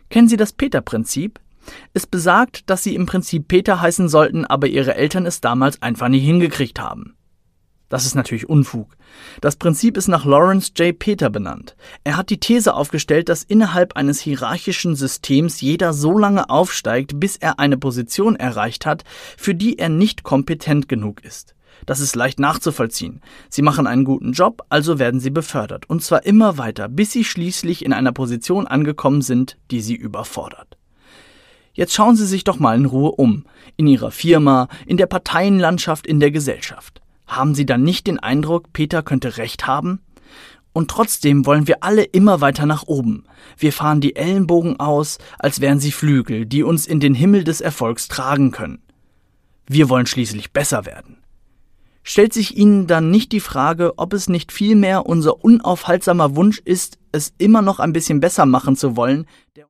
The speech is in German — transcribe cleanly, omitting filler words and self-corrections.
Kennen Sie das Peter-Prinzip? Es besagt, dass Sie im Prinzip Peter heißen sollten, aber Ihre Eltern es damals einfach nicht hingekriegt haben. Das ist natürlich Unfug. Das Prinzip ist nach Lawrence J. Peter benannt. Er hat die These aufgestellt, dass innerhalb eines hierarchischen Systems jeder so lange aufsteigt, bis er eine Position erreicht hat, für die er nicht kompetent genug ist. Das ist leicht nachzuvollziehen. Sie machen einen guten Job, also werden sie befördert. Und zwar immer weiter, bis sie schließlich in einer Position angekommen sind, die sie überfordert. Jetzt schauen Sie sich doch mal in Ruhe um. In Ihrer Firma, in der Parteienlandschaft, in der Gesellschaft. Haben Sie dann nicht den Eindruck, Peter könnte recht haben? Und trotzdem wollen wir alle immer weiter nach oben. Wir fahren die Ellenbogen aus, als wären sie Flügel, die uns in den Himmel des Erfolgs tragen können. Wir wollen schließlich besser werden. Stellt sich Ihnen dann nicht die Frage, ob es nicht vielmehr unser unaufhaltsamer Wunsch ist, es immer noch ein bisschen besser machen zu wollen, der